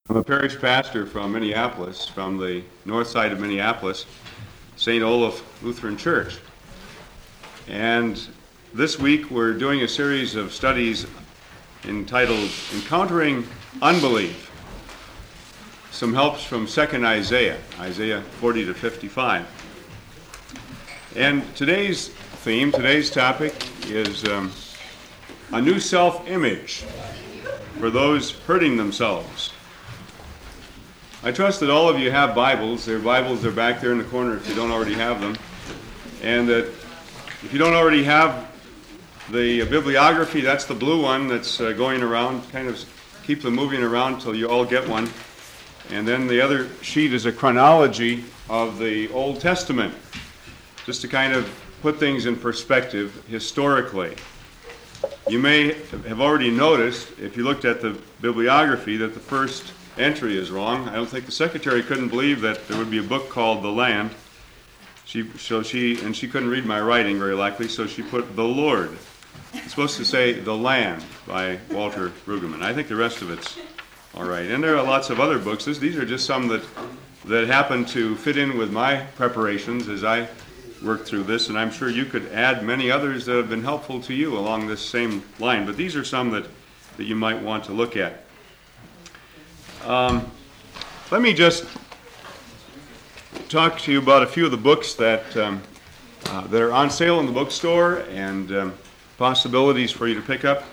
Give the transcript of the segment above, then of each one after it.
I'm a parish pastor from Minneapolis, from the north side of Minneapolis, St. Olaf Lutheran Church. And this week we're doing a series of studies entitled Encountering Unbelief. Some helps from 2nd Isaiah, Isaiah 40 to 55. And today's theme, today's topic is a new self-image for those hurting themselves. I trust that all of you have Bibles. Their Bibles are back there in the corner if you don't already have them. And that if you don't already have the bibliography, that's the blue one that's going around. Kind of keep them moving around till you all get one. And then the other sheet is a chronology of the Old Testament, just to kind of put things in perspective historically. You may have already noticed, if you looked at the bibliography, that the first entry is wrong. I don't think the secretary couldn't believe that there would be a book called The Land. She couldn't read my writing very likely, so she put The Lord. It's supposed to say The Land by Walter Brueggemann. I think the rest of it's all right. And there are lots of other books. These are just some that happen to fit in with my preparations as I work through this, and I'm sure you could add many others that have been helpful to you along this same line. But these are some that you might want to look at. Let me just talk to you about a few of the books that are on sale in the bookstore and possibilities for you to pick up.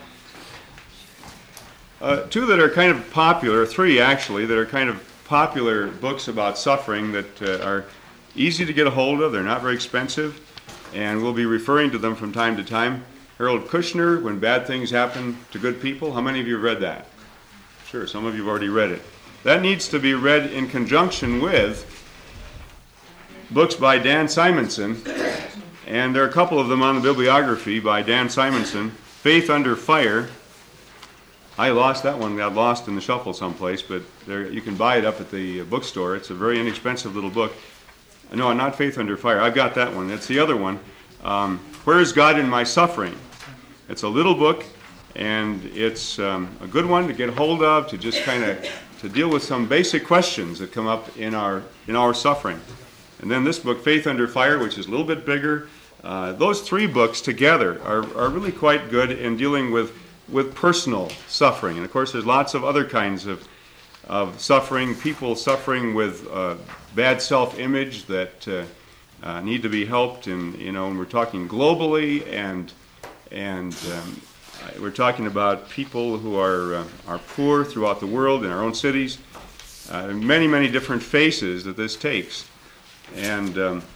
Two that are kind of popular, three actually, that are kind of popular books about suffering that are easy to get a hold of. They're not very expensive, and we'll be referring to them from time to time. Harold Kushner, When Bad Things Happen to Good People. How many of you have read that? Sure, some of you have already read it. That needs to be read in conjunction with books by Dan Simonson, and there are a couple of them on the bibliography by Dan Simonson. Faith Under Fire. I lost that one, got lost in the shuffle someplace, but there you can buy it up at the bookstore. It's a very inexpensive little book. No, not Faith Under Fire. I've got that one. It's the other one. Where is God in My Suffering? It's a little book, and it's a good one to get hold of, to just kind of to deal with some basic questions that come up in our suffering. And then this book, Faith Under Fire, which is a little bit bigger. Those three books together are really quite good in dealing with personal suffering. And of course, there's lots of other kinds of suffering, people suffering with bad self-image that need to be helped. And we're talking globally, and we're talking about people who are poor throughout the world in our own cities. Many, many different faces that this takes, and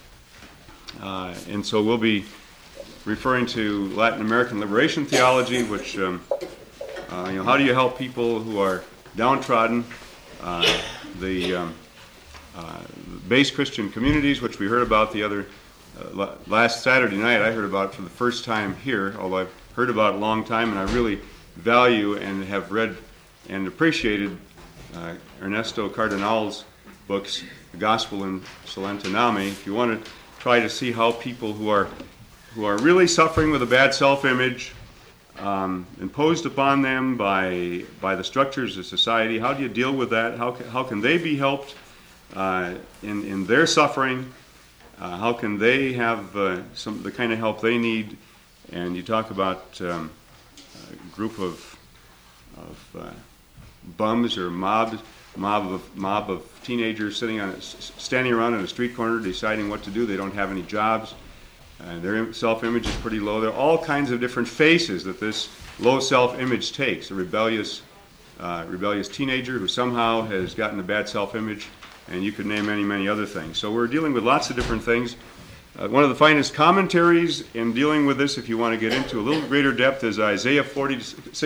so we'll be referring to Latin American liberation theology, which how do you help people who are downtrodden? The base Christian communities, which we heard about the other last Saturday night. I heard about it for the first time here, although I've heard about it a long time, and I really value and have read and appreciated Ernesto Cardenal's books, The Gospel in Solentiname. If you want to try to see how people who are really suffering with a bad self-image, imposed upon them by the structures of society, how do you deal with that? How can they be helped in their suffering? How can they have the kind of help they need? And you talk about a group of bums or mob of teenagers standing around in a street corner deciding what to do. They don't have any jobs. Their self-image is pretty low. There are all kinds of different faces that this low self-image takes. A rebellious teenager who somehow has gotten a bad self-image, and you could name many, many other things. So we're dealing with lots of different things. One of the finest commentaries in dealing with this, if you want to get into a little greater depth, is Isaiah 40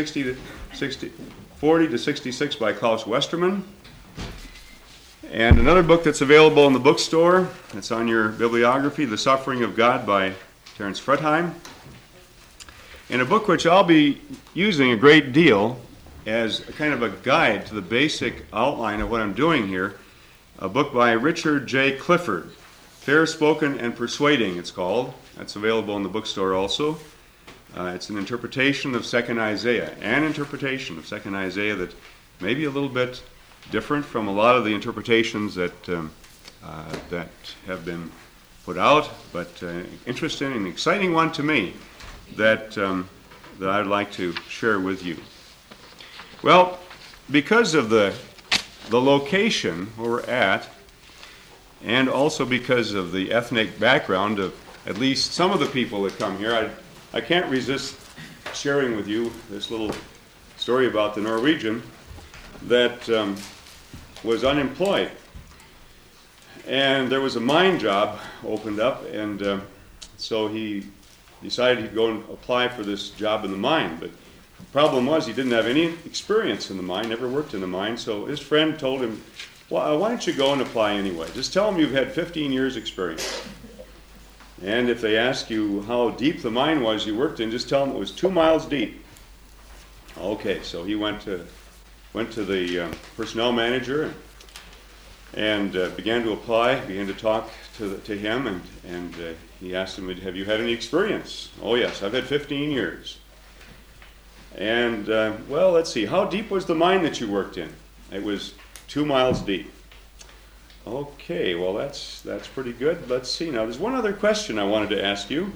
to 66 by Klaus Westermann. And another book that's available in the bookstore, that's on your bibliography, The Suffering of God by Terence Fretheim. And a book which I'll be using a great deal as a kind of a guide to the basic outline of what I'm doing here, a book by Richard J. Clifford, Fair Spoken and Persuading, it's called. That's available in the bookstore also. It's an interpretation of 2nd Isaiah, an interpretation of 2nd Isaiah that may be a little bit different from a lot of the interpretations that that have been put out, but interesting and exciting one to me that that I'd like to share with you. Well, because of the location where we're at, and also because of the ethnic background of at least some of the people that come here, I can't resist sharing with you this little story about the Norwegian that was unemployed. And there was a mine job opened up, and so he decided he'd go and apply for this job in the mine. But the problem was he didn't have any experience in the mine, never worked in the mine, so his friend told him, well, why don't you go and apply anyway? Just tell them you've had 15 years experience. And if they ask you how deep the mine was you worked in, just tell them it was 2 miles deep. Okay, so he went to the personnel manager and began to apply, began to talk to him, and he asked him, have you had any experience? Oh yes, I've had 15 years. And well, let's see, how deep was the mine that you worked in? It was 2 miles deep. Okay, well that's pretty good. Let's see, now there's one other question I wanted to ask you.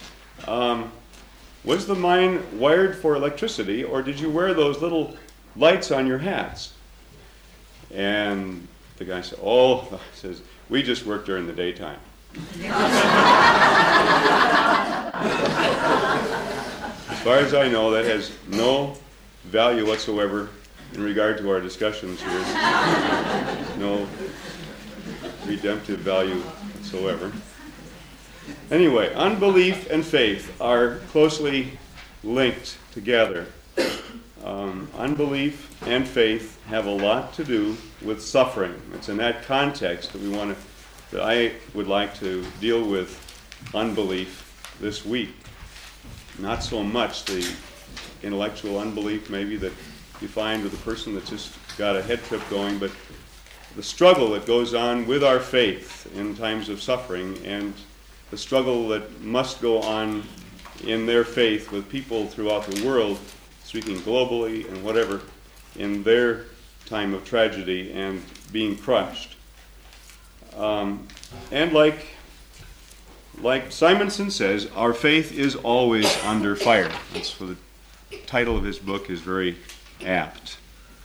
Was the mine wired for electricity, or did you wear those little lights on your hats? And the guy said, says, we just work during the daytime. As far as I know, that has no value whatsoever in regard to our discussions here. No redemptive value whatsoever. Anyway, unbelief and faith are closely linked together. Unbelief and faith have a lot to do with suffering. It's in that context that I would like to deal with unbelief this week. Not so much the intellectual unbelief maybe that you find with a person that's just got a head trip going, but the struggle that goes on with our faith in times of suffering, and the struggle that must go on in their faith with people throughout the world, speaking globally and whatever, in their time of tragedy and being crushed. And like Simonson says, our faith is always under fire. That's what the title of his book is very apt.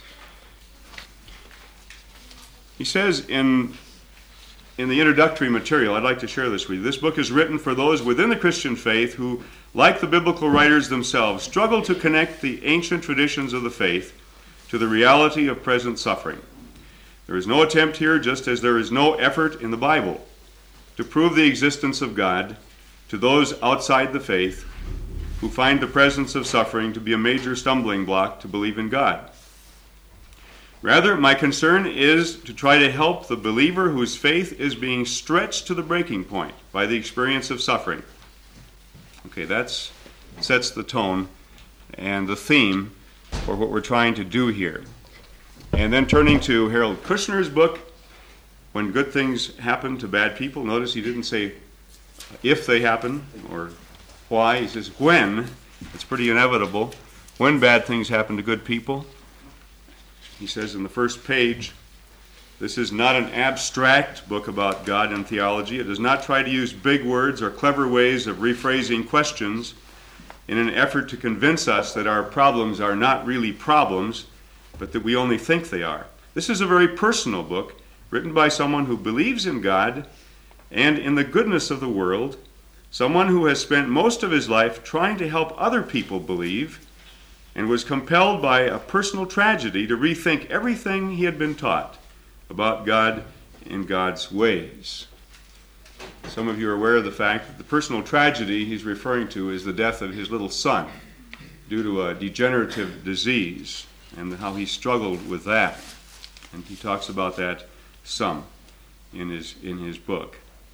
He says in the introductory material, I'd like to share this with you. This book is written for those within the Christian faith who, like the biblical writers themselves, struggle to connect the ancient traditions of the faith to the reality of present suffering. There is no attempt here, just as there is no effort in the Bible, to prove the existence of God to those outside the faith who find the presence of suffering to be a major stumbling block to believe in God. Rather, my concern is to try to help the believer whose faith is being stretched to the breaking point by the experience of suffering. Okay, that sets the tone and the theme for what we're trying to do here. And then turning to Harold Kushner's book, When Good Things Happen to Bad People. Notice he didn't say if they happen or why. He says when. It's pretty inevitable. When bad things happen to good people. He says in the first page, this is not an abstract book about God and theology. It does not try to use big words or clever ways of rephrasing questions in an effort to convince us that our problems are not really problems, but that we only think they are. This is a very personal book written by someone who believes in God and in the goodness of the world, someone who has spent most of his life trying to help other people believe, and was compelled by a personal tragedy to rethink everything he had been taught about God and God's ways. Some of you are aware of the fact that the personal tragedy he's referring to is the death of his little son due to a degenerative disease, and how he struggled with that. And he talks about that some in his book.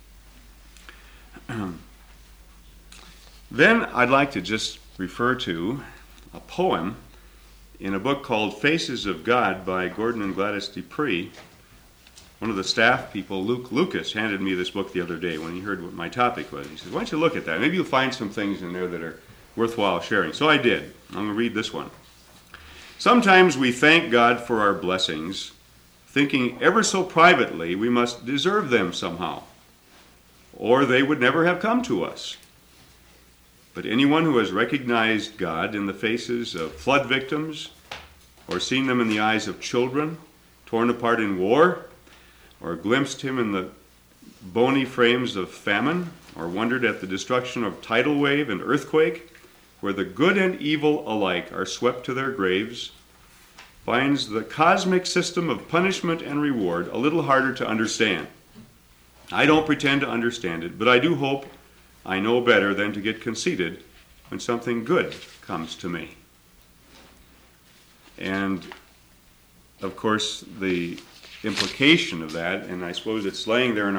Then I'd like to just refer to a poem in a book called Faces of God by Gordon and Gladys Dupree. One of the staff people, Luke Lucas, handed me this book the other day when he heard what my topic was. He said, why don't you look at that? Maybe you'll find some things in there that are worthwhile sharing. So I did. I'm going to read this one. Sometimes we thank God for our blessings, thinking ever so privately we must deserve them somehow, or they would never have come to us. But anyone who has recognized God in the faces of flood victims, or seen them in the eyes of children torn apart in war, or glimpsed him in the bony frames of famine, or wondered at the destruction of tidal wave and earthquake, where the good and evil alike are swept to their graves, finds the cosmic system of punishment and reward a little harder to understand. I don't pretend to understand it, but I do hope I know better than to get conceited when something good comes to me. And, of course, the implication of that, and I suppose it's laying there in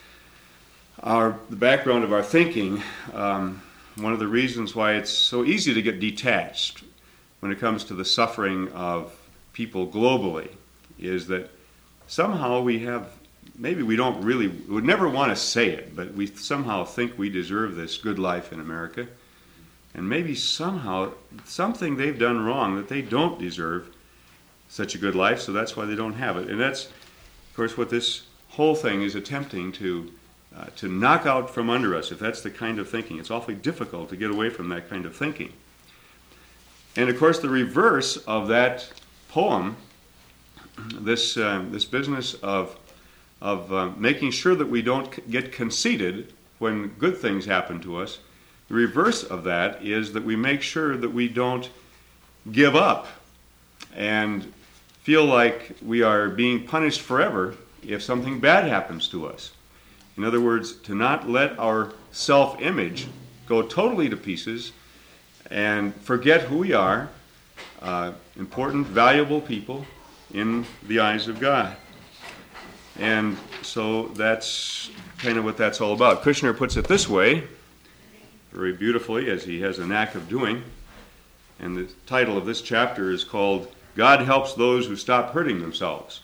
the background of our thinking, one of the reasons why it's so easy to get detached when it comes to the suffering of people globally is that somehow we have, maybe we don't really, we would never want to say it, but we somehow think we deserve this good life in America. And maybe somehow something they've done wrong that they don't deserve such a good life, so that's why they don't have it. And that's, of course, what this whole thing is attempting to knock out from under us, if that's the kind of thinking. It's awfully difficult to get away from that kind of thinking. And, of course, the reverse of that poem, this business of making sure that we don't get conceited when good things happen to us, the reverse of that is that we make sure that we don't give up and feel like we are being punished forever if something bad happens to us. In other words, to not let our self-image go totally to pieces and forget who we are, important, valuable people in the eyes of God. And so that's kind of what that's all about. Kushner puts it this way, very beautifully, as he has a knack of doing, and the title of this chapter is called, God Helps Those Who Stop Hurting Themselves.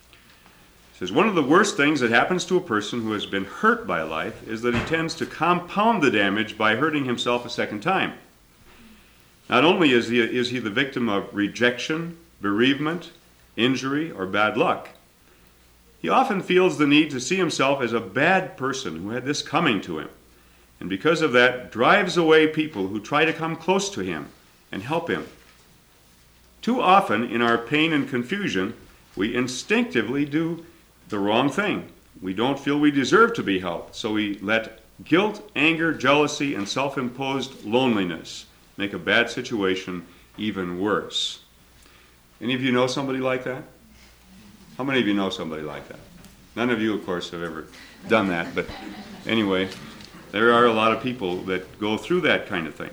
He says, one of the worst things that happens to a person who has been hurt by life is that he tends to compound the damage by hurting himself a second time. Not only is he the victim of rejection, bereavement, injury, or bad luck, he often feels the need to see himself as a bad person who had this coming to him, and because of that drives away people who try to come close to him and help him. Too often in our pain and confusion, we instinctively do the wrong thing. We don't feel we deserve to be helped, so we let guilt, anger, jealousy, and self-imposed loneliness make a bad situation even worse. Any of you know somebody like that? How many of you know somebody like that? None of you, of course, have ever done that, but anyway, there are a lot of people that go through that kind of thing.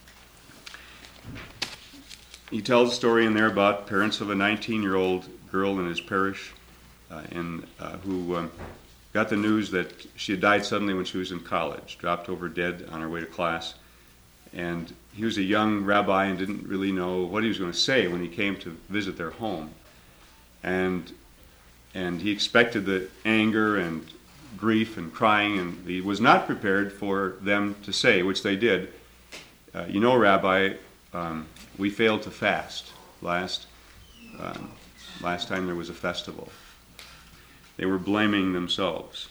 He tells a story in there about parents of a 19-year-old girl in his parish who got the news that she had died suddenly when she was in college, dropped over dead on her way to class. And he was a young rabbi and didn't really know what he was going to say when he came to visit their home. And he expected the anger and grief and crying, and he was not prepared for them to say, which they did, you know, Rabbi, we failed to fast last time there was a festival. They were blaming themselves.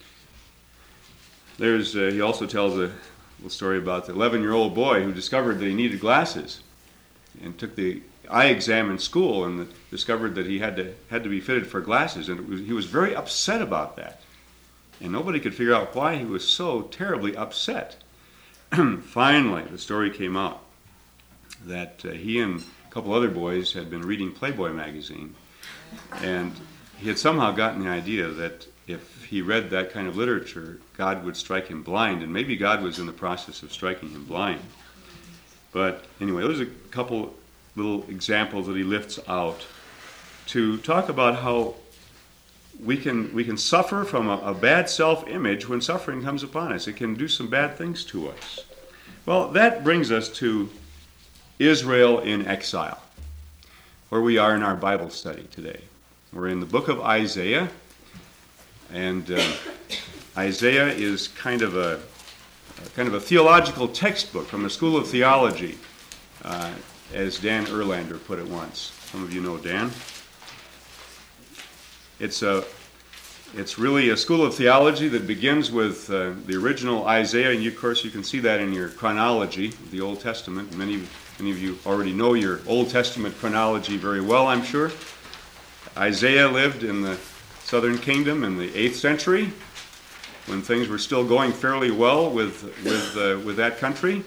He also tells a little story about the 11-year-old boy who discovered that he needed glasses and took the eye exam in school and discovered that he had to be fitted for glasses, and he was very upset about that. And nobody could figure out why he was so terribly upset. Finally, the story came out that he and a couple other boys had been reading Playboy magazine, and he had somehow gotten the idea that if he read that kind of literature, God would strike him blind, and maybe God was in the process of striking him blind. But anyway, those are a couple little examples that he lifts out to talk about how we can suffer from a bad self-image when suffering comes upon us. It can do some bad things to us. Well, that brings us to Israel in exile, where we are in our Bible study today. We're in the book of Isaiah, and Isaiah is kind of a theological textbook from the School of Theology, as Dan Erlander put it once. Some of you know Dan. It's really a school of theology that begins with the original Isaiah, and of course you can see that in your chronology of the Old Testament. Many of you already know your Old Testament chronology very well, I'm sure. Isaiah lived in the southern kingdom in the 8th century, when things were still going fairly well with that country.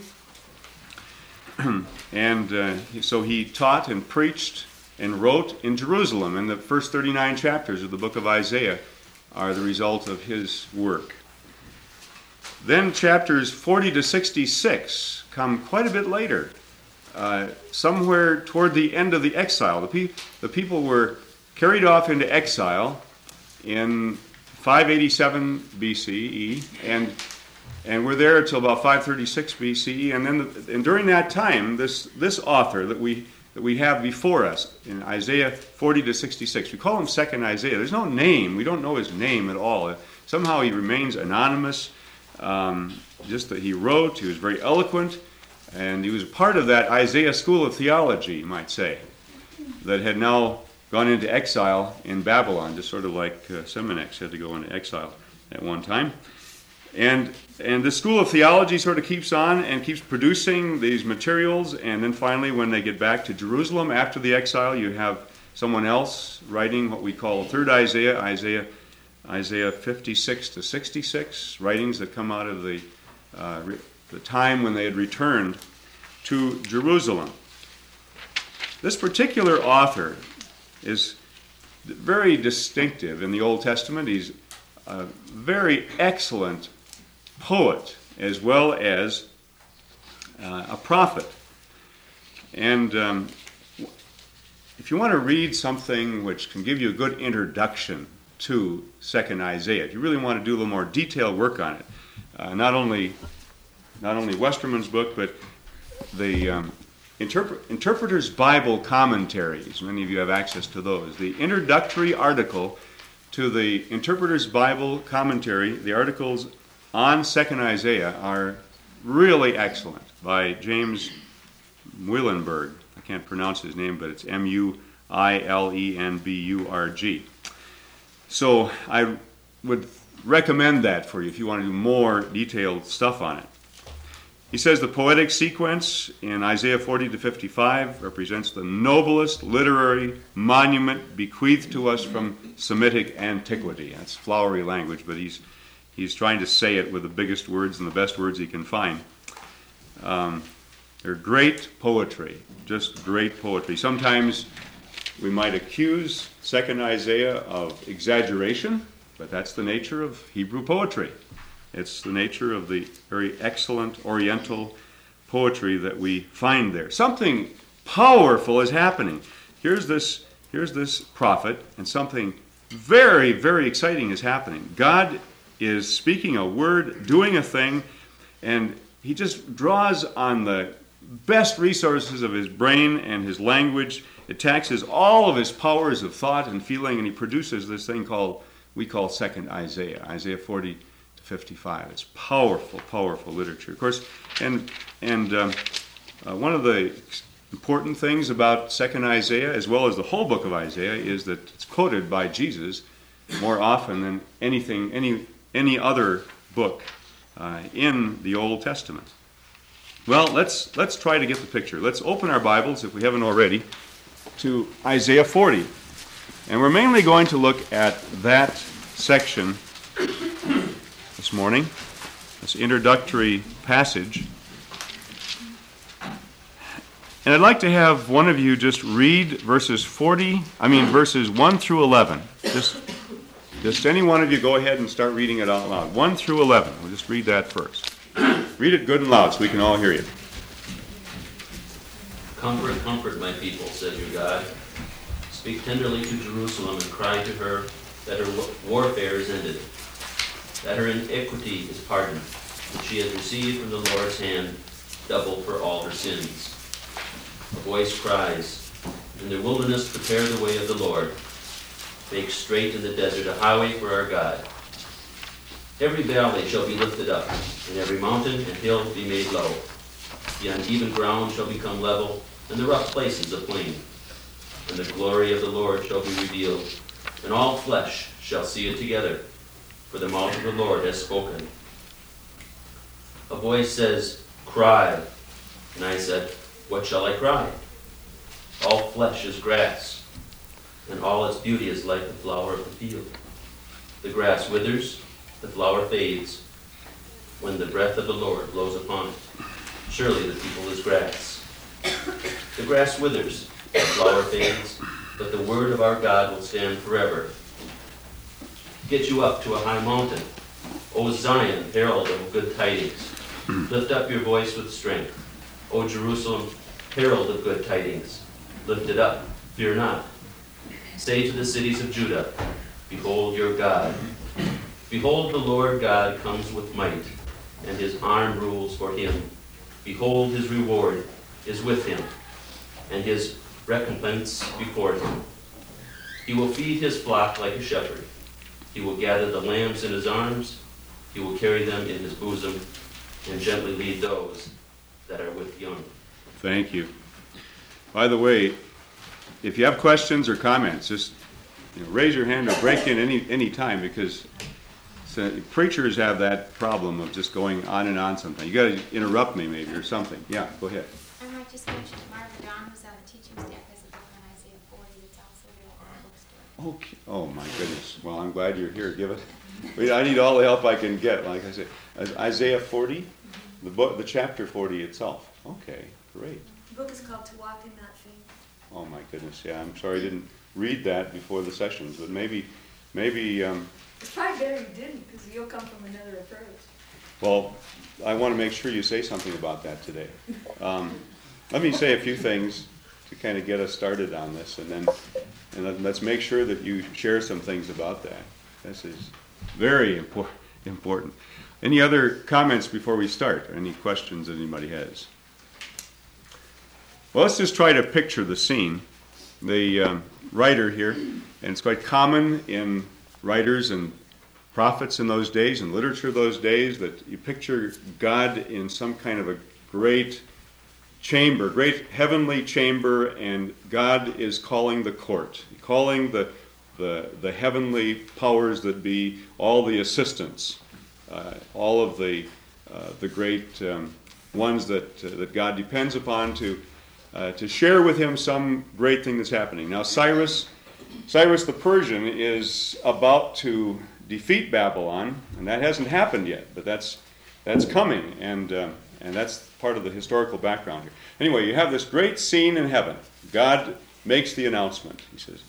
And so he taught and preached and wrote in Jerusalem, and the first 39 chapters of the book of Isaiah are the result of his work. Then chapters 40 to 66 come quite a bit later, somewhere toward the end of the exile. The people were carried off into exile in 587 BCE, and were there until about 536 BCE. And during that time, this author that we have before us in Isaiah 40 to 66, we call him Second Isaiah. There's no name. We don't know his name at all. Somehow he remains anonymous. Just that he wrote. He was very eloquent, and he was part of that Isaiah school of theology, you might say, that had now gone into exile in Babylon, just sort of like Seminex had to go into exile at one time. And the school of theology sort of keeps on and keeps producing these materials, and then finally when they get back to Jerusalem after the exile, you have someone else writing what we call Third Isaiah, Isaiah 56 to 66, writings that come out of the time when they had returned to Jerusalem. This particular author is very distinctive in the Old Testament. He's a very excellent poet as well as a prophet. And if you want to read something which can give you a good introduction to Second Isaiah, if you really want to do a little more detailed work on it, not only Westerman's book, but the Interpreter's Bible Commentaries. Many of you have access to those. The introductory article to the Interpreter's Bible Commentary, the articles on Second Isaiah, are really excellent, by James Muilenburg. I can't pronounce his name, but it's Muilenburg. So I would recommend that for you if you want to do more detailed stuff on it. He says the poetic sequence in Isaiah 40 to 55 represents the noblest literary monument bequeathed to us from Semitic antiquity. That's flowery language, but he's trying to say it with the biggest words and the best words he can find. They're great poetry, just great poetry. Sometimes we might accuse Second Isaiah of exaggeration, but that's the nature of Hebrew poetry. It's the nature of the very excellent Oriental poetry that we find there. Something powerful is happening. Here's this prophet, and something very, very exciting is happening. God is speaking a word, doing a thing, and he just draws on the best resources of his brain and his language. It taxes all of his powers of thought and feeling, and he produces this thing we call Second Isaiah, Isaiah 40 to 55. It's powerful, powerful literature. Of course, and one of the important things about Second Isaiah, as well as the whole book of Isaiah, is that it's quoted by Jesus more often than any other book in the Old Testament. Well, let's try to get the picture. Let's open our Bibles, if we haven't already, to Isaiah 40. And we're mainly going to look at that section this morning, this introductory passage. And I'd like to have one of you just read verses 1 through 11. Just any one of you go ahead and start reading it out loud. 1 through 11. We'll just read that first. Read it good and loud so we can all hear you. Comfort, comfort my people, says your God. Speak tenderly to Jerusalem and cry to her that her warfare is ended, that her iniquity is pardoned, that she has received from the Lord's hand double for all her sins. A voice cries, in the wilderness prepare the way of the Lord. Make straight in the desert a highway for our God. Every valley shall be lifted up, and every mountain and hill be made low. The uneven ground shall become level, and the rough places a plain. And the glory of the Lord shall be revealed, and all flesh shall see it together, for the mouth of the Lord has spoken. A voice says, Cry. And I said, What shall I cry? All flesh is grass, and all its beauty is like the flower of the field. The grass withers, the flower fades, when the breath of the Lord blows upon it. Surely the people is grass. The grass withers, the flower fades, but the word of our God will stand forever. Get you up to a high mountain, O Zion, herald of good tidings. Lift up your voice with strength. O Jerusalem, herald of good tidings. Lift it up, fear not. Say to the cities of Judah, Behold your God. Behold, the Lord God comes with might, and his arm rules for him. Behold, his reward is with him, and his recompense before him. He will feed his flock like a shepherd. He will gather the lambs in his arms. He will carry them in his bosom, and gently lead those that are with young. Thank you. By the way, if you have questions or comments, just raise your hand or break in any time, because preachers have that problem of just going on and on sometimes. You got to interrupt me maybe or something. Yeah, go ahead. I might just mention Marvin Don, who's on the teaching staff, has a book on Isaiah 40 that's also available in the bookstore. Okay. Oh my goodness. Well, I'm glad you're here. Give it. I need all the help I can get. Like I said, Isaiah 40, the book, the chapter 40 itself. Okay, great. The book is called To Walk and Not Faint. Oh my goodness. Yeah, I'm sorry I didn't read that before the sessions, but maybe. It's probably better you didn't, because you'll come from another approach. Well, I want to make sure you say something about that today. Let me say a few things to kind of get us started on this, and then let's make sure that you share some things about that. This is very important. Any other comments before we start? Or any questions that anybody has? Well, let's just try to picture the scene. The writer here, and it's quite common in writers and prophets in those days and literature those days, that you picture God in some kind of a great chamber, great heavenly chamber, and God is calling the court, calling the heavenly powers that be, all the assistants, all of the great ones that God depends upon to share with him some great thing that's happening. Now Cyrus the Persian is about to defeat Babylon, and that hasn't happened yet, but that's coming, and that's part of the historical background here. Anyway, you have this great scene in heaven. God makes the announcement.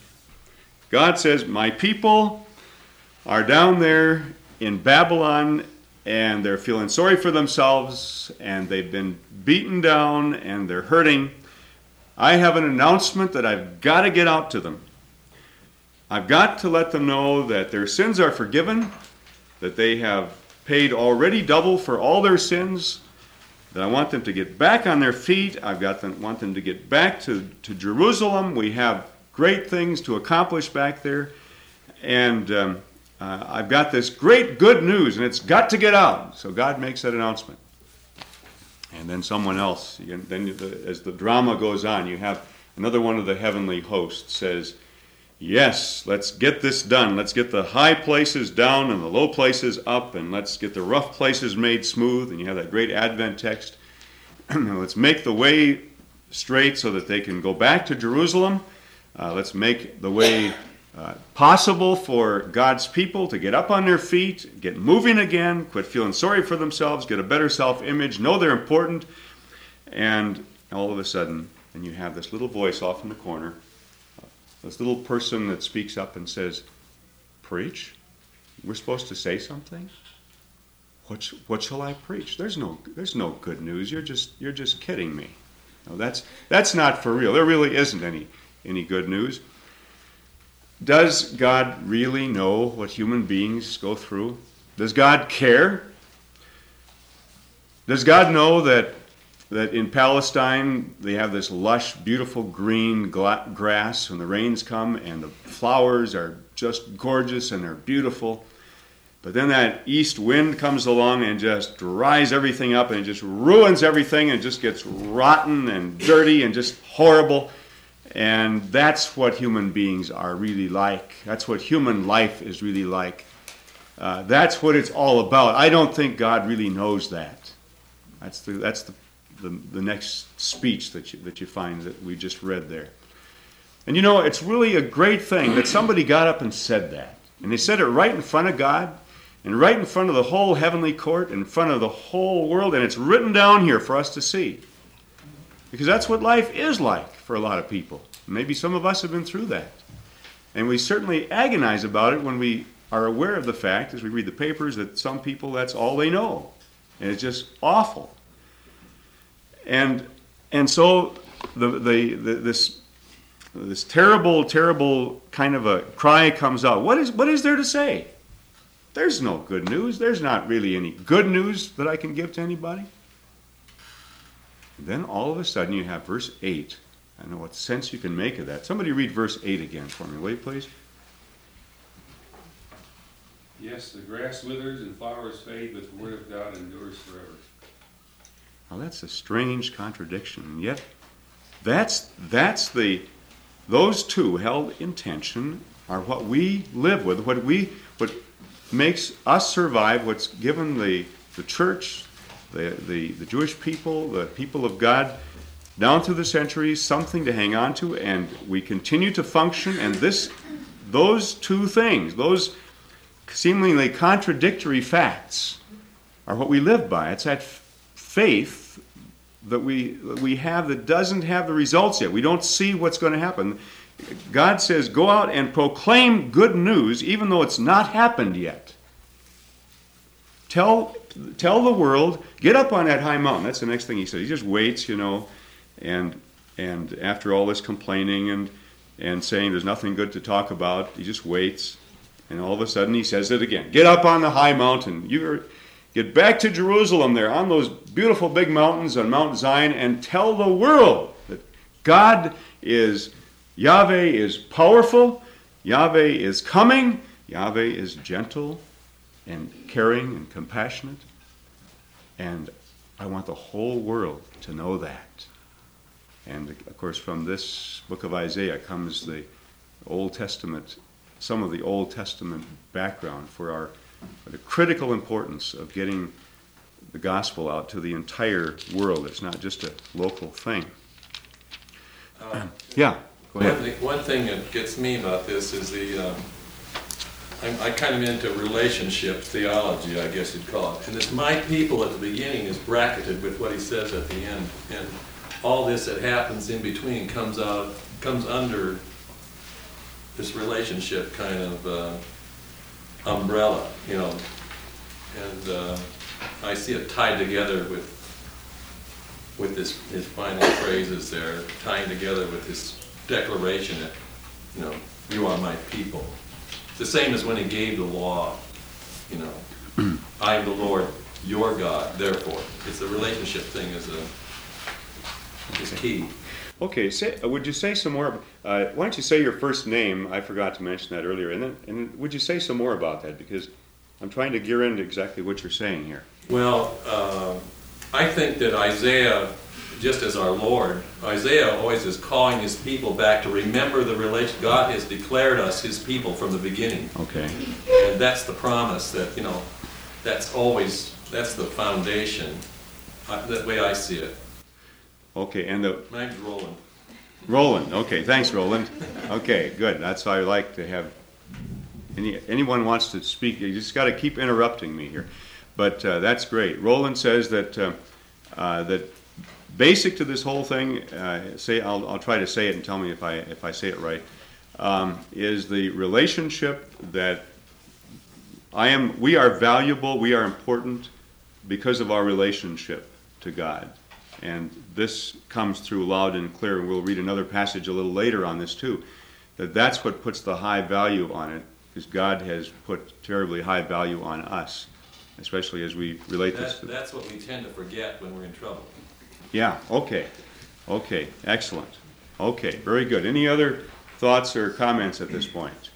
God says, my people are down there in Babylon, and they're feeling sorry for themselves, and they've been beaten down, and they're hurting. I have an announcement that I've got to get out to them. I've got to let them know that their sins are forgiven, that they have paid already double for all their sins, that I want them to get back on their feet. Want them to get back to Jerusalem. We have great things to accomplish back there. And I've got this great good news, and it's got to get out. So God makes that announcement. And then someone else, as the drama goes on, you have another one of the heavenly hosts says, yes, let's get this done. Let's get the high places down and the low places up, and let's get the rough places made smooth. And you have that great Advent text. Let's make the way straight so that they can go back to Jerusalem. Let's make the way possible for God's people to get up on their feet, get moving again, quit feeling sorry for themselves, get a better self-image, know they're important. And all of a sudden, and you have this little voice off in the corner, this little person that speaks up and says, preach? We're supposed to say something? What shall I preach? There's no good news. You're just kidding me. No, that's not for real. There really isn't any good news. Does God really know what human beings go through? Does God care? Does God know that in Palestine they have this lush, beautiful green grass when the rains come, and the flowers are just gorgeous and they're beautiful? But then that east wind comes along and just dries everything up, and it just ruins everything, and it just gets rotten and dirty and just horrible. And that's what human beings are really like. That's what human life is really like. That's what it's all about. I don't think God really knows that. That's the next speech that you find that we just read there. And you know, it's really a great thing that somebody got up and said that. And they said it right in front of God, and right in front of the whole heavenly court, in front of the whole world, and it's written down here for us to see. Because that's what life is like for a lot of people. Maybe some of us have been through that. And we certainly agonize about it when we are aware of the fact, as we read the papers, that some people, that's all they know. And it's just awful. And so this terrible, terrible kind of a cry comes out. What is there to say? There's no good news. There's not really any good news that I can give to anybody. And then all of a sudden you have verse 8. I don't know what sense you can make of that. Somebody read verse 8 again for me, will you please? Yes, the grass withers and flowers fade, but the word of God endures forever. Now that's a strange contradiction, and yet those two held in tension are what we live with, what makes us survive, what's given the church, the Jewish people, the people of God, down through the centuries, something to hang on to, and we continue to function, and those two things, those seemingly contradictory facts, are what we live by. It's that faith that we have that doesn't have the results yet. We don't see what's going to happen. God says, go out and proclaim good news, even though it's not happened yet. Tell the world, get up on that high mountain. That's the next thing he says. He just waits, and after all this complaining and saying there's nothing good to talk about, he just waits. And all of a sudden he says it again. Get up on the high mountain. Get back to Jerusalem there on those beautiful big mountains on Mount Zion and tell the world that God is, Yahweh is powerful, Yahweh is coming, Yahweh is gentle and caring and compassionate. And I want the whole world to know that. And of course from this book of Isaiah comes the Old Testament, some of the Old Testament background for the critical importance of getting the gospel out to the entire world. It's not just a local thing. Yeah, go ahead. One thing that gets me about this is I'm kind of into relationship theology, I guess you'd call it. And this "my people" at the beginning is bracketed with what he says at the end. And all this that happens in between comes under this relationship kind of umbrella, and I see it tied together with his final phrases there, tying together with his declaration that, you are my people. It's the same as when he gave the law, I am the Lord, your God, therefore. It's the relationship thing is key. Okay, would you say some more? Why don't you say your first name? I forgot to mention that earlier. And then would you say some more about that? Because I'm trying to gear into exactly what you're saying here. Well, I think that Isaiah, just as our Lord, Isaiah always is calling his people back to remember the relation. God has declared us his people from the beginning. Okay. And that's the promise that, that's the foundation, the way I see it. Okay, and My name's Roland. Roland. Okay, thanks, Roland. Okay, good. That's why I like to have anyone wants to speak. You just got to keep interrupting me here, but that's great. Roland says that that basic to this whole thing. I'll try to say it and tell me if I say it right. Is the relationship that we are valuable, we are important because of our relationship to God. And this comes through loud and clear, and we'll read another passage a little later on this too, that's what puts the high value on it, because God has put terribly high value on us, especially as we relate this to... That's what we tend to forget when we're in trouble. Yeah, okay, excellent. Okay, very good. Any other thoughts or comments at this point?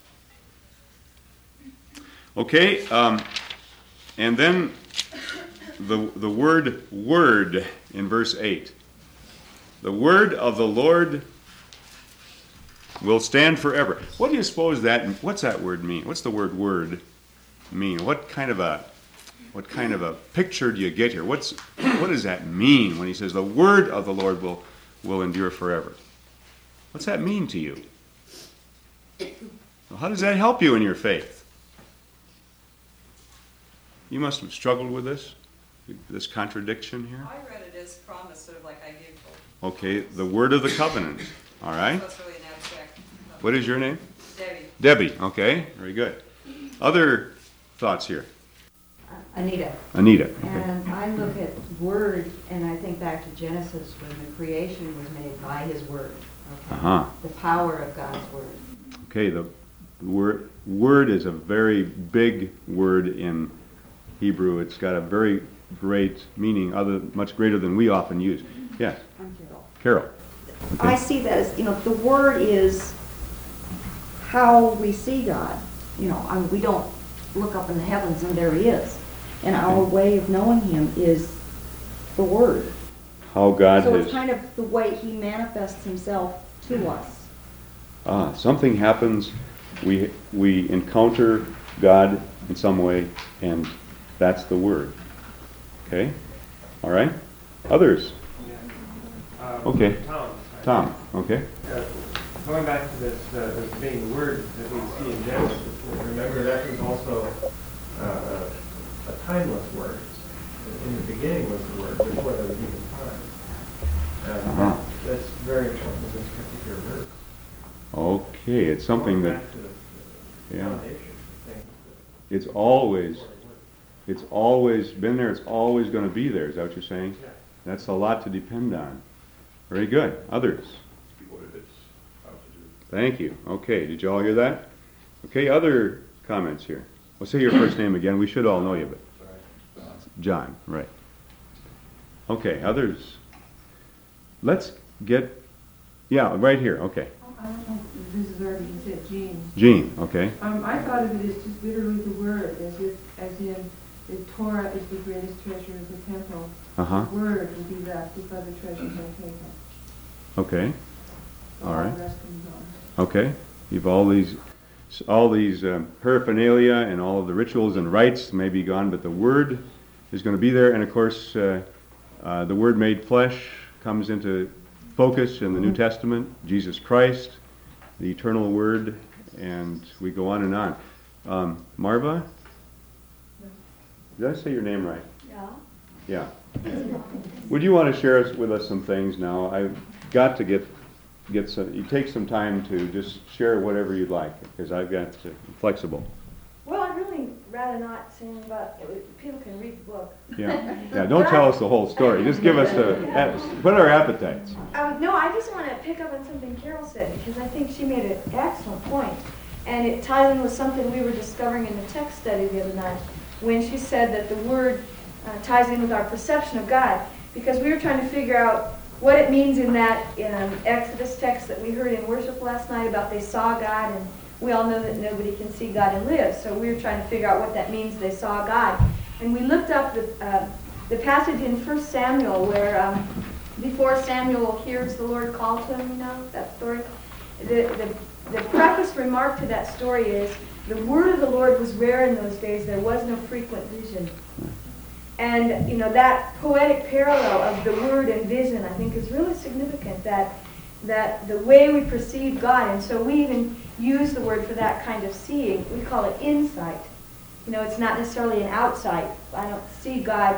Okay, and then the word word in verse 8. The word of the Lord will stand forever. What do you suppose what's that word mean? What's the word word mean? What kind of a picture do you get here? What does that mean when he says the word of the Lord will endure forever? What's that mean to you? Well, how does that help you in your faith? You must have struggled with this contradiction here. I read it as promise, sort of like I gave hope. Okay, the word of the covenant. All right. That's really an abstract. What is your name? Debbie. Debbie. Okay, very good. Other thoughts here? Anita. Anita. Okay. And I look at word, and I think back to Genesis when the creation was made by his word. Okay? Uh-huh. The power of God's word. Okay, the word is a very big word in Hebrew. It's got a very great meaning, much greater than we often use. Yes. I'm Carol. Carol. Okay. I see that as, the word is how we see God. We don't look up in the heavens and there he is. And our way of knowing him is the word. How God So has... it's kind of the way he manifests himself to us. Something happens, we encounter God in some way, and that's the word. Okay? All right? Others? Okay. Tom, okay. Going back to this being the word that we see in Genesis, remember that was also a timeless word. In the beginning was the word, before there was even time. That's very important in this particular verse. Okay, it's something Going that... back to the Yeah. foundation of things. It's always been there, it's always going to be there. Is that what you're saying? Yeah. That's a lot to depend on. Very good. Others? Thank you. Okay, did you all hear that? Okay, other comments here. Well, say your first name again. We should all know you, but... John, right. Okay, others? Let's get... Yeah, right here, okay. I don't know if this is already been said, Jean. Jean, okay. I thought of it as just literally the word, as in the Torah is the greatest treasure of the temple. Uh-huh. The word will be left if other treasures are taken. Okay. All right. The rest comes on. Okay. You've all these paraphernalia and all of the rituals and rites may be gone, but the Word is going to be there. And of course, the Word made flesh comes into focus in the New Testament. Jesus Christ, the eternal Word, and we go on and on. Marva? Did I say your name right? Yeah. Yeah. Would you want to share with us some things now? I've got to get some. You take some time to just share whatever you'd like, because I've got to flexible. Well, I'd really rather not say anything about it. People can read the book. Yeah. Yeah. Don't tell us the whole story. Just give us what are our appetites? No, I just want to pick up on something Carol said, because I think she made an excellent point. And it ties in with something we were discovering in the text study the other night, when she said that the word ties in with our perception of God, because we were trying to figure out what it means in that Exodus text that we heard in worship last night about they saw God, and we all know that nobody can see God and live. So we were trying to figure out what that means, they saw God. And we looked up the passage in 1 Samuel where before Samuel hears the Lord call to him, that story. The preface remark to that story is, the word of the Lord was rare in those days. There was no frequent vision. And, that poetic parallel of the word and vision, I think, is really significant, that the way we perceive God, and so we even use the word for that kind of seeing. We call it insight. It's not necessarily an outsight. I don't see God,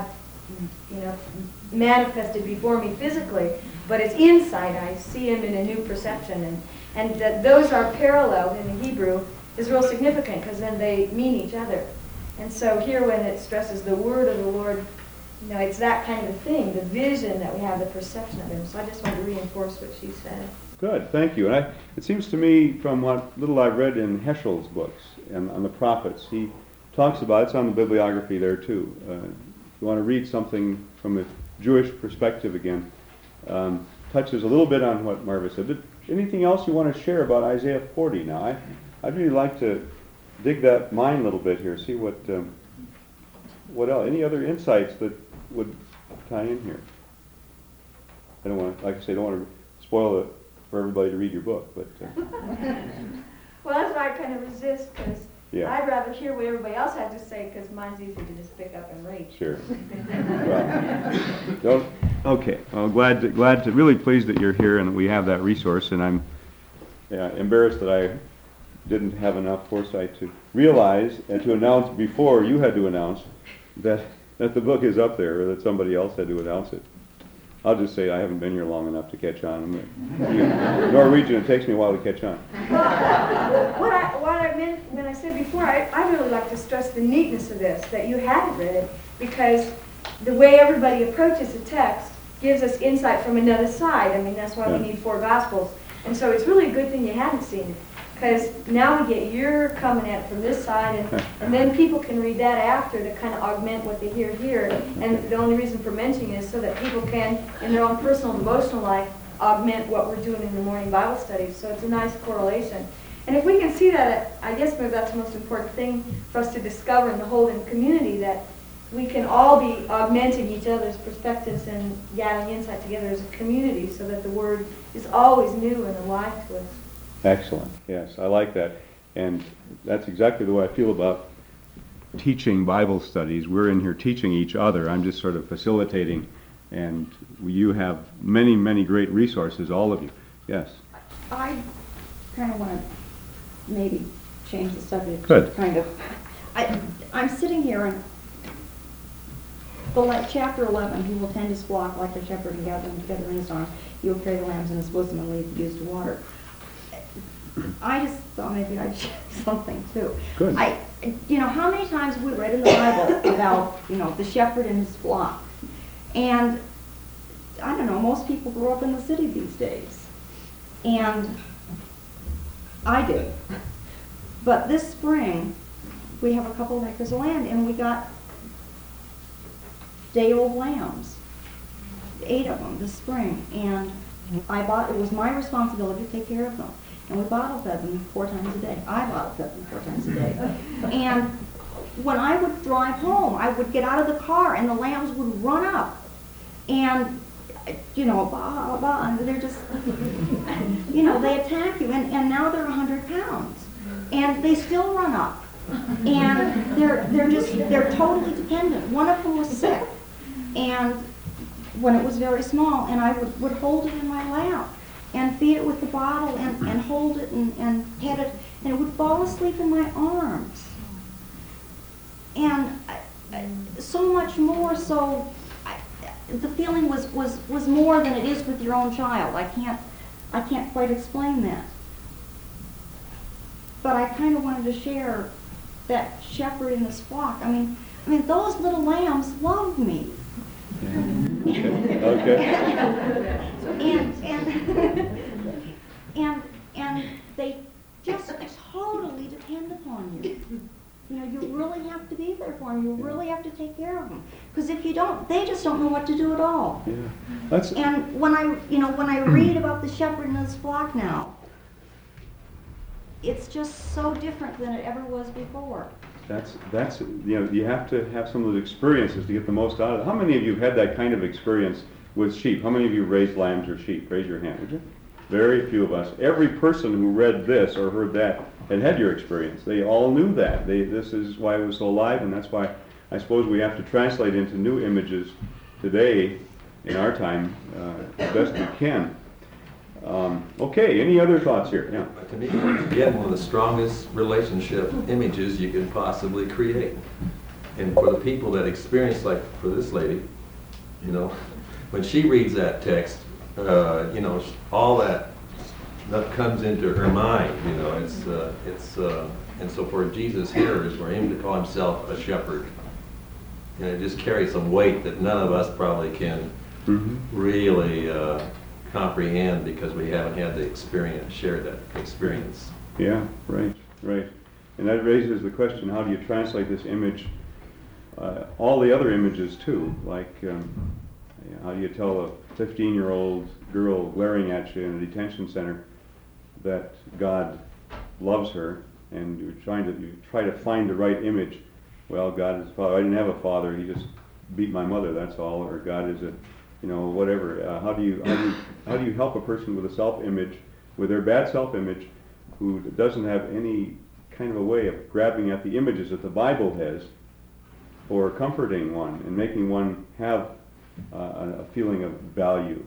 manifested before me physically, but it's insight. I see him in a new perception. And that those are parallel in the Hebrew is real significant, because then they mean each other. And so here when it stresses the word of the Lord, it's that kind of thing, the vision that we have, the perception of him. So I just want to reinforce what she said. Good, thank you. And it seems to me, from what little I've read in Heschel's books and on the prophets, he talks about, it's on the bibliography there too. If you want to read something from a Jewish perspective again, touches a little bit on what Marva said. But anything else you want to share about Isaiah 40 now? I'd really like to dig that mine a little bit here, see what else, any other insights that would tie in here? I don't want to, like I say, I don't want to spoil it for everybody to read your book, but Well, that's why I kind of resist, because yeah. I'd rather hear what everybody else had to say, because mine's easy to just pick up and read. Sure. Well, okay. Well, really pleased that you're here and that we have that resource. And I'm embarrassed that I didn't have enough foresight to realize and to announce before you had to announce that the book is up there, or that somebody else had to announce it. I'll just say I haven't been here long enough to catch on. Norwegian, it takes me a while to catch on. What I meant when I said before, I really like to stress the neatness of this, that you haven't read it, because the way everybody approaches the text gives us insight from another side. I mean, that's why we need 4 Gospels. And so it's really a good thing you haven't seen it, because now we get you're coming at it from this side, and then people can read that after to kind of augment what they hear here. And the only reason for mentioning it is so that people can, in their own personal devotional life, augment what we're doing in the morning Bible studies. So it's a nice correlation. And if we can see that, I guess maybe that's the most important thing for us to discover in the Holden community, that we can all be augmenting each other's perspectives and gathering insight together as a community, so that the Word is always new and alive to us. Excellent. Yes, I like that. And that's exactly the way I feel about teaching Bible studies. We're in here teaching each other. I'm just sort of facilitating, and you have many, many great resources, all of you. Yes? I kind of want to maybe change the subject. Good. Kind of. I'm sitting here and chapter 11, he will tend his flock like a shepherd and gather them together in his arms. He will carry the lambs in his bosom and lead the ewes to water. I just thought maybe I'd share something too. Good. How many times have we read in the Bible about, the shepherd and his flock? And I don't know, most people grow up in the city these days. And I did. But this spring, we have a couple of acres of land, and we got day-old lambs, 8 of them this spring. And it was my responsibility to take care of them. And we bottle fed them 4 times a day. I bottle fed them 4 times a day. And when I would drive home, I would get out of the car and the lambs would run up. And, bah, bah, and they're just, they attack you. And now they're 100 pounds. And they still run up. And they're totally dependent. One of them was sick. And when it was very small, and I would hold it in my lap and feed it with the bottle and hold it and pet it, and it would fall asleep in my arms. And so much more so, the feeling was more than it is with your own child. I can't quite explain that. But I kind of wanted to share that shepherd in this flock. I mean, those little lambs loved me. Okay. And they just totally depend upon you. You really have to be there for them. You really have to take care of them. Because if you don't, they just don't know what to do at all. Yeah. And when I read about the shepherd and his flock now, it's just so different than it ever was before. That's you have to have some of those experiences to get the most out of it. How many of you have had that kind of experience with sheep? How many of you raised lambs or sheep? Raise your hand, would you? Very few of us. Every person who read this or heard that had your experience. They all knew that. This is why it was so alive, and that's why I suppose we have to translate into new images today in our time as best we can. Okay, any other thoughts here? Yeah. To me, again, one of the strongest relationship images you can possibly create. And for the people that experience, like for this lady, when she reads that text, all that comes into her mind, and so for Jesus' hearers, for him to call himself a shepherd, it just carries some weight that none of us probably can really comprehend, because we haven't had the experience, shared that experience. Yeah, right. And that raises the question, how do you translate this image, all the other images too, like how do you tell a 15-year-old girl glaring at you in a detention center that God loves her, and you try to find the right image. Well, God is Father. I didn't have a father. He just beat my mother, that's all, or God is a, you know, whatever. How do you help a person with a self-image, with their bad self-image, who doesn't have any kind of a way of grabbing at the images that the Bible has, or comforting one and making one have a feeling of value?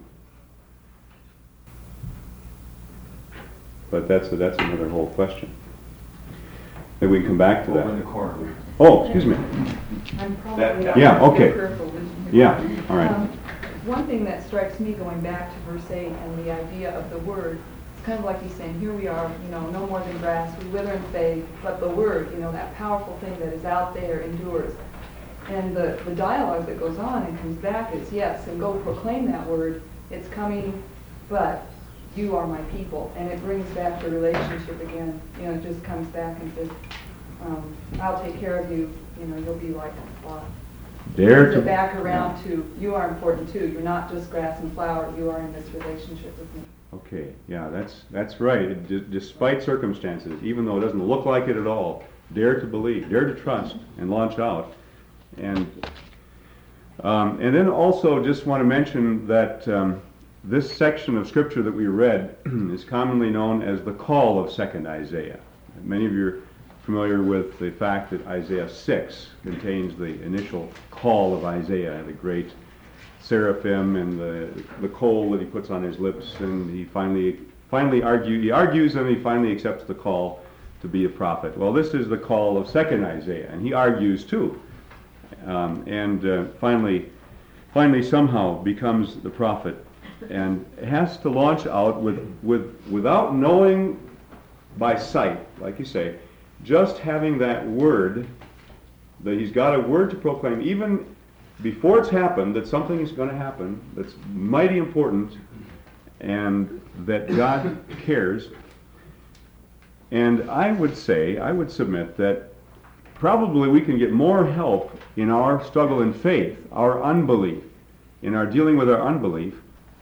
But that's another whole question. Maybe we can come back to that. Over in the corner. Oh, excuse me. I'm probably That- not Yeah, okay. your prayerful vision here. Yeah, all right. One thing that strikes me going back to verse 8 and the idea of the word, it's kind of like he's saying, here we are, you know, no more than grass, we wither and fade, but the word, you know, that powerful thing that is out there endures. And the dialogue that goes on and comes back is, yes, and go proclaim that word, it's coming, but you are my people. And it brings back the relationship again. You know, it just comes back and says, I'll take care of you, you know, you'll be like a flock. Dare Brings to it back around to, you are important too, you're not just grass and flower, you are in this relationship with me. Okay, yeah, that's right. Despite circumstances, even though it doesn't look like it at all, dare to believe, dare to trust, and launch out. And then also just want to mention that this section of Scripture that we read is commonly known as the call of 2nd Isaiah. Many of you are familiar with the fact that Isaiah 6 contains the initial call of Isaiah, the great seraphim and the coal that he puts on his lips, and he finally argues and he finally accepts the call to be a prophet. Well, this is the call of 2nd Isaiah, and he argues too, and finally somehow becomes the prophet, and has to launch out without knowing by sight, like you say, just having that word, that he's got a word to proclaim, even before it's happened, that something is going to happen that's mighty important, and that God cares. And I would submit that probably we can get more help in our struggle in faith, our unbelief, in our dealing with our unbelief,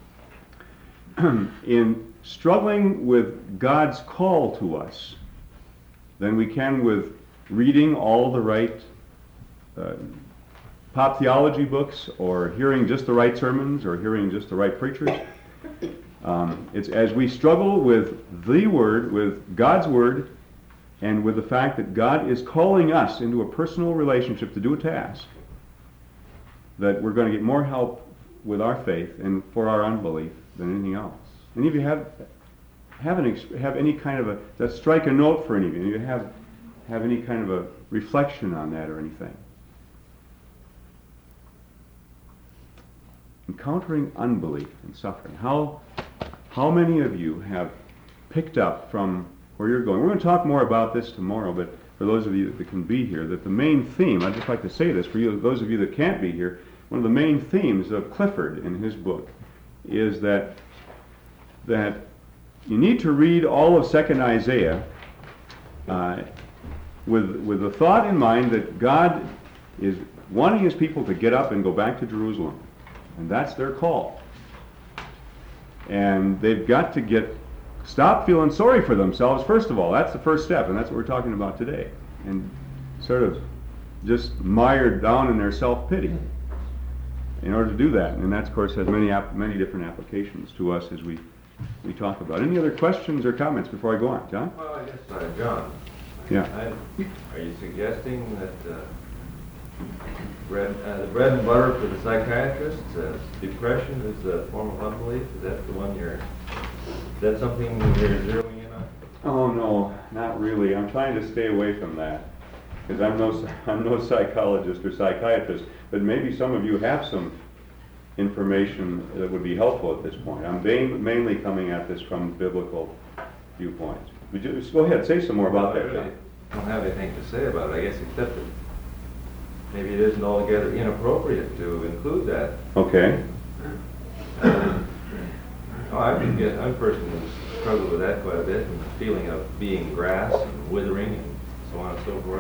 in struggling with God's call to us than we can with reading all the right pop theology books, or hearing just the right sermons, or hearing just the right preachers. It's as we struggle with the Word, with God's Word, and with the fact that God is calling us into a personal relationship to do a task, that we're going to get more help with our faith and for our unbelief than anything else. Any of you have any kind of that strike a note for any of you? Any of you have any kind of a reflection on that or anything? Encountering unbelief and suffering. How many of you have picked up from where you're going? We're going to talk more about this tomorrow, but for those of you that can be here, that the main theme, I'd just like to say this for you, those of you that can't be here, one of the main themes of Clifford in his book is that you need to read all of 2nd Isaiah with the thought in mind that God is wanting his people to get up and go back to Jerusalem. And that's their call. And they've got to stop feeling sorry for themselves, first of all. That's the first step, and that's what we're talking about today. And sort of just mired down in their self-pity in order to do that. And that, of course, has many different applications to us as we talk about. Any other questions or comments before I go on? John? Well, I guess, John. Yeah. Are you suggesting that the bread and butter for the psychiatrists, depression is a form of unbelief? Is that something you're zeroing in on? Oh no, not really. I'm trying to stay away from that because I'm no psychologist or psychiatrist. But maybe some of you have some information that would be helpful at this point. I'm mainly coming at this from biblical viewpoints. Would you just go ahead, say some more about that, I John? really don't have anything to say about it, I guess, except that maybe it isn't altogether inappropriate to include that. Okay. I personally struggle with that quite a bit, and the feeling of being grass and withering and so on and so forth.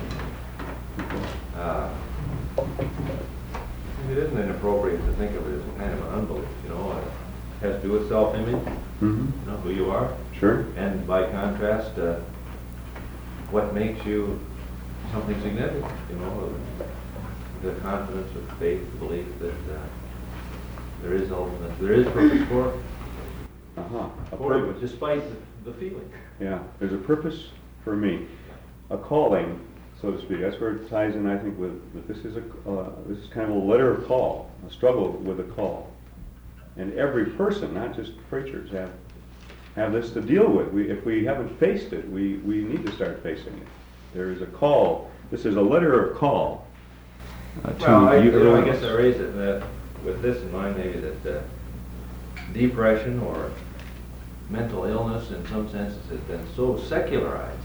It isn't inappropriate to think of it as a kind of an unbelief, It has to do with self-image, Mm-hmm. Who you are. Sure. And by contrast, what makes you something significant, the confidence of faith, the belief that there is ultimate, there is purpose for it, despite the feeling. Yeah, there's a purpose for me, a calling, so to speak. That's where it ties in, I think, with this is kind of a letter of call, a struggle with a call. And every person, not just preachers, have this to deal with. If we haven't faced it, we need to start facing it. There is a call. This is a letter of call. Well, I guess I raised it with this in mind, maybe that depression or mental illness, in some senses, has been so secularized.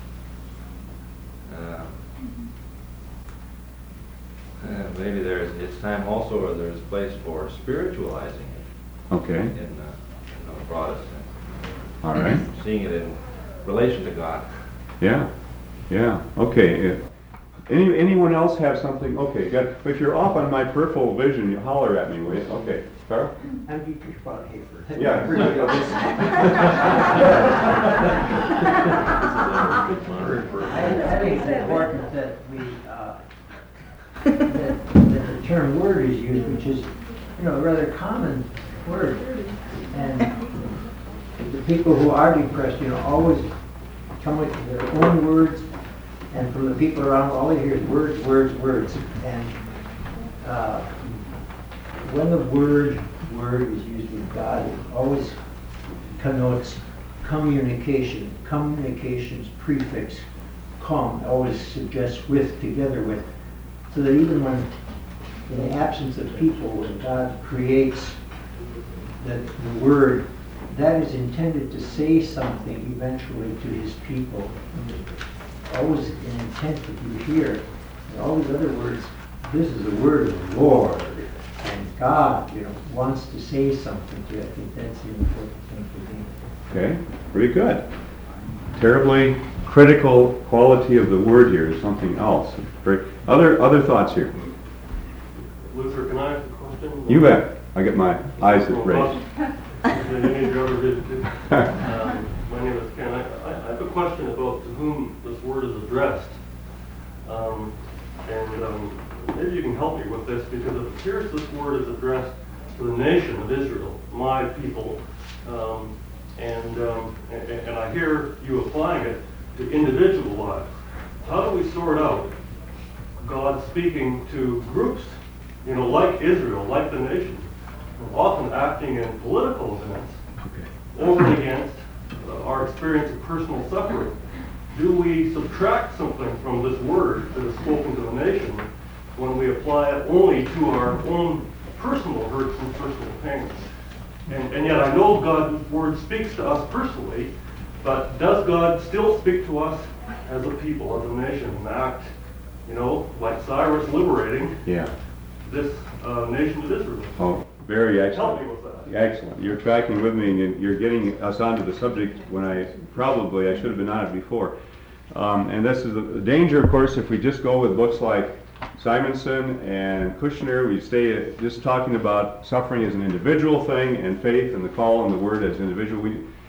Maybe it's time also where there's a place for spiritualizing it. Okay. In Protestant. All right. Seeing it in relation to God. Yeah. Okay. Anyone else have something? Okay. If you're off on my peripheral vision, you holler at me, will you? Okay. Carl? I'm Dietrich Bonhoeffer. Yeah. I think it's important that that the term word is used, which is, a rather common word. And the people who are depressed, always come with their own words, and from the people around, all they hear is words, words, words. And when the word is used with God, it always connotes communication. Communication's prefix, com, always suggests with, together with. So that even when, in the absence of people, when God creates the word, that is intended to say something eventually to his people. Always an intent that you hear. And all these other words, this is the word of the Lord. And God, wants to say something to you. I think that's the important thing for me. Okay. Pretty good. Terribly critical quality of the word here is something else. Other thoughts here? Luther, can I ask a question? You bet. I get my eyes raised. Any of you ever did too? My name is Ken. I have a question about to whom this word is addressed. Maybe you can help me with this, because it appears this word is addressed to the nation of Israel, my people. And I hear you applying it to individual lives. How do we sort out God speaking to groups, like Israel, like the nation, often acting in political events, over and against our experience of personal suffering? Do we subtract something from this word that is spoken to the nation when we apply it only to our own personal hurts and personal pains? And yet I know God's word speaks to us personally, but does God still speak to us as a people, as a nation, and act, like Cyrus liberating this nation of Israel? Oh, very excellent. Help me with that. Excellent. You're tracking with me, and you're getting us onto the subject when I should have been on it before. And this is the danger, of course, if we just go with books like Simonson and Kushner, we stay just talking about suffering as an individual thing, and faith and the call and the word as individual.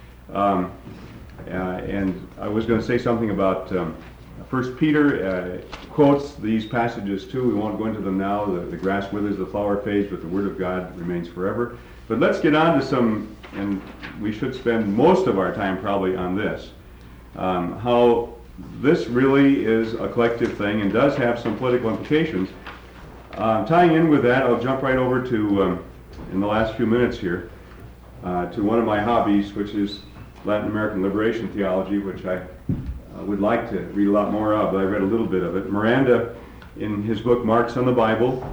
And I was going to say something about 1 Peter quotes these passages too. We won't go into them now. The grass withers, the flower fades, but the word of God remains forever. But let's get on to some, and we should spend most of our time probably on this, how this really is a collective thing and does have some political implications. Tying in with that, I'll jump right over to, in the last few minutes here, to one of my hobbies, which is Latin American liberation theology, which I would like to read a lot more of, but I read a little bit of it. Miranda, in his book Marks on the Bible,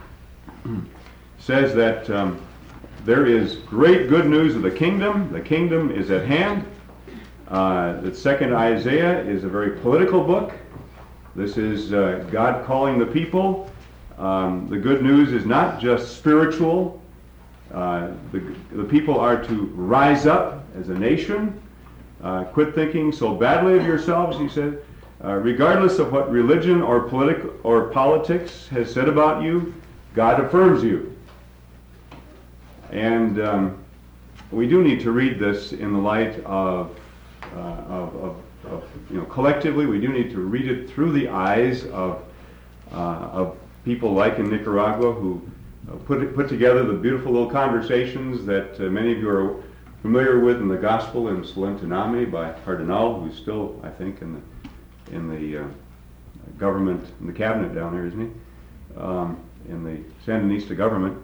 says that there is great good news of the kingdom. The kingdom is at hand. The second Isaiah is a very political book. This is God calling the people. The good news is not just spiritual. The people are to rise up as a nation. Quit thinking so badly of yourselves, he said, regardless of what religion or politics has said about you, God affirms you. And we do need to read this in the light of collectively, we do need to read it through the eyes of people like in Nicaragua who put together the beautiful little conversations that many of you are familiar with in the Gospel in Solentiname by Cardinal, who's still, I think, in the government, in the cabinet down there, isn't he? In the Sandinista government.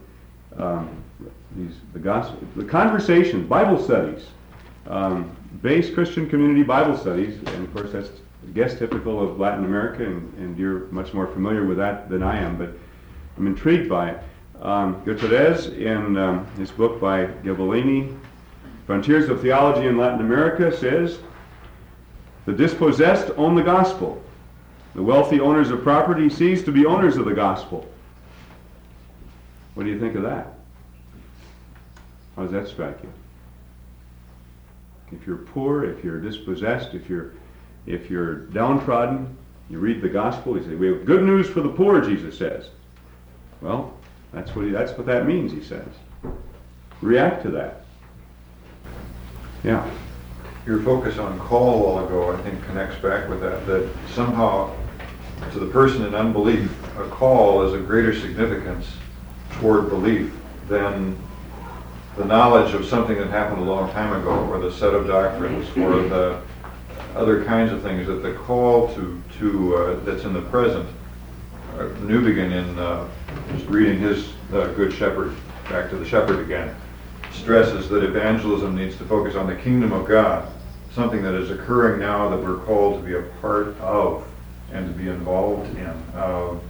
The conversations, Bible studies, base Christian community Bible studies, and of course that's, I guess, typical of Latin America, and you're much more familiar with that than I am, but I'm intrigued by it. Guterres, in his book by Ghibellini, Frontiers of Theology in Latin America, says, the dispossessed own the gospel. The wealthy owners of property cease to be owners of the gospel. What do you think of that? How does that strike you? If you're poor, if you're dispossessed, if you're downtrodden, you read the gospel, you say, we have good news for the poor, Jesus says. Well, that's what that means, he says. React to that. Yeah. Your focus on call a while ago, I think, connects back with that somehow to the person in unbelief, a call is of greater significance toward belief than the knowledge of something that happened a long time ago, or the set of doctrines, or the other kinds of things. That the call to that's in the present, Newbegin in just reading his Good Shepherd, back to the shepherd again, stresses that evangelism needs to focus on the kingdom of God, something that is occurring now that we're called to be a part of and to be involved in.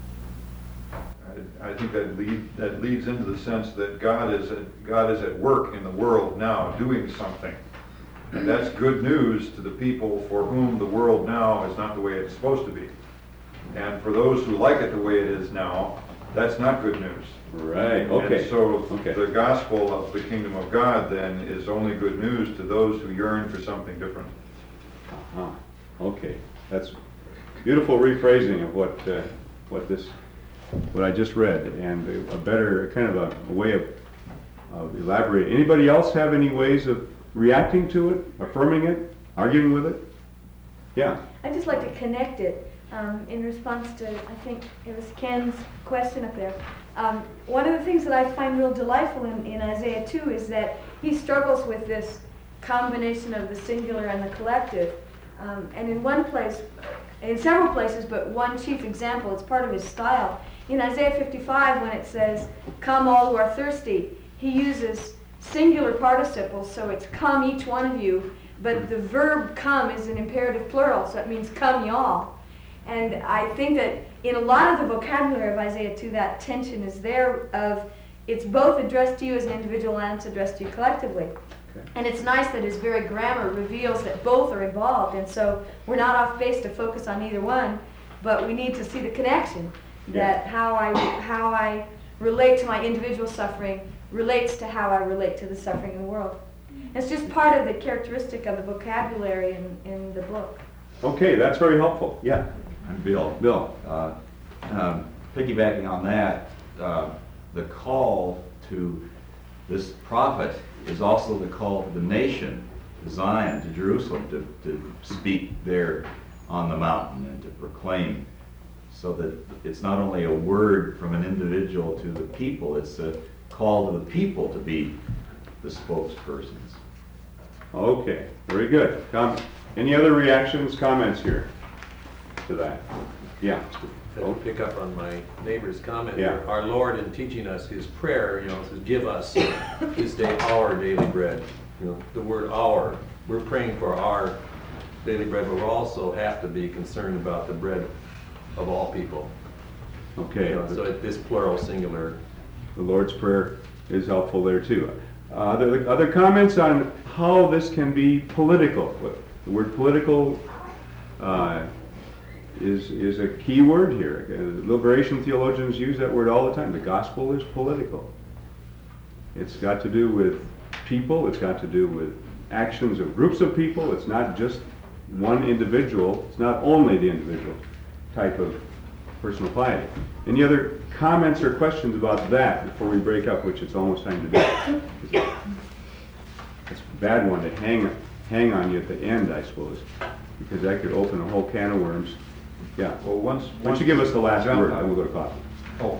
I think that leads into the sense that God is at work in the world now, doing something. And that's good news to the people for whom the world now is not the way it's supposed to be. And for those who like it the way it is now, that's not good news. Right, okay. And so the gospel of the kingdom of God then is only good news to those who yearn for something different. Uh-huh. Okay, that's beautiful rephrasing of what I just read, and a better kind of a way of elaborating. Anybody else have any ways of reacting to it, affirming it, arguing with it? Yeah. I'd just like to connect it in response to, I think it was Ken's question up there. One of the things that I find real delightful in Isaiah 2 is that he struggles with this combination of the singular and the collective. And in one place, in several places, but one chief example, it's part of his style. In Isaiah 55, when it says, come all who are thirsty, he uses singular participles, so it's come each one of you, but the verb come is an imperative plural, so it means come y'all. And I think that in a lot of the vocabulary of Isaiah 2, that tension is there of, it's both addressed to you as an individual and it's addressed to you collectively. Okay. And it's nice that his very grammar reveals that both are involved, and so we're not off base to focus on either one, but we need to see the connection, that how I relate to my individual suffering relates to how I relate to the suffering in the world. It's just part of the characteristic of the vocabulary in the book. Okay, that's very helpful. Yeah. I'm Bill. Bill. Piggybacking on that, the call to this prophet is also the call to the nation, to Zion, to Jerusalem, to speak there on the mountain and to proclaim, so that it's not only a word from an individual to the people, it's a call to the people to be the spokespersons. Okay, very good. Any other reactions, comments here to that? Yeah. I'll pick up on my neighbor's comment. Yeah. Our Lord, in teaching us His prayer, says, give us this day our daily bread. The word our. We're praying for our daily bread, but we also have to be concerned about the bread of all people. Okay. So this plural, singular. The Lord's Prayer is helpful there too. Other comments on how this can be political? The word political is a key word here. Liberation theologians use that word all the time. The gospel is political. It's got to do with people. It's got to do with actions of groups of people. It's not just one individual. It's not only the individual type of personal piety. Any other comments or questions about that before we break up, which it's almost time to do? It's a bad one to hang on you at the end, I suppose, because that could open a whole can of worms. Yeah. Well, Why don't you give us the last word, and we'll go to coffee. Oh.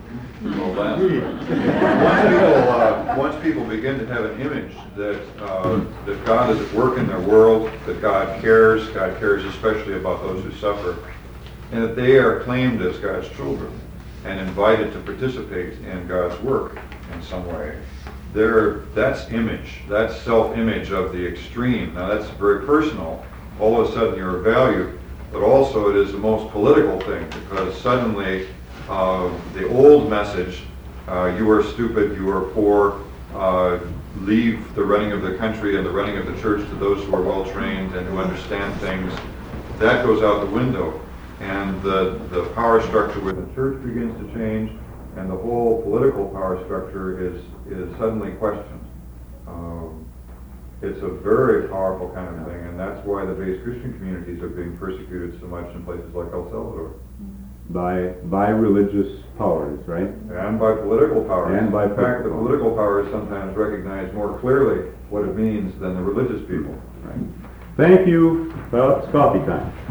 Well, Once people begin to have an image that that God is at work in their world, that God cares especially about those who suffer, and that they are claimed as God's children and invited to participate in God's work in some way, that's image, that's self-image of the extreme. Now that's very personal. All of a sudden you're valued, but also it is the most political thing, because suddenly the old message, you are stupid, you are poor, leave the running of the country and the running of the church to those who are well trained and who understand things, that goes out the window. And the power structure within the church begins to change, and the whole political power structure is suddenly questioned. It's a very powerful kind of thing, and that's why the base Christian communities are being persecuted so much in places like El Salvador. By religious powers, right? And by political powers. And by in fact, the political powers sometimes recognize more clearly what it means than the religious people. Right. Thank you. Well, it's coffee time.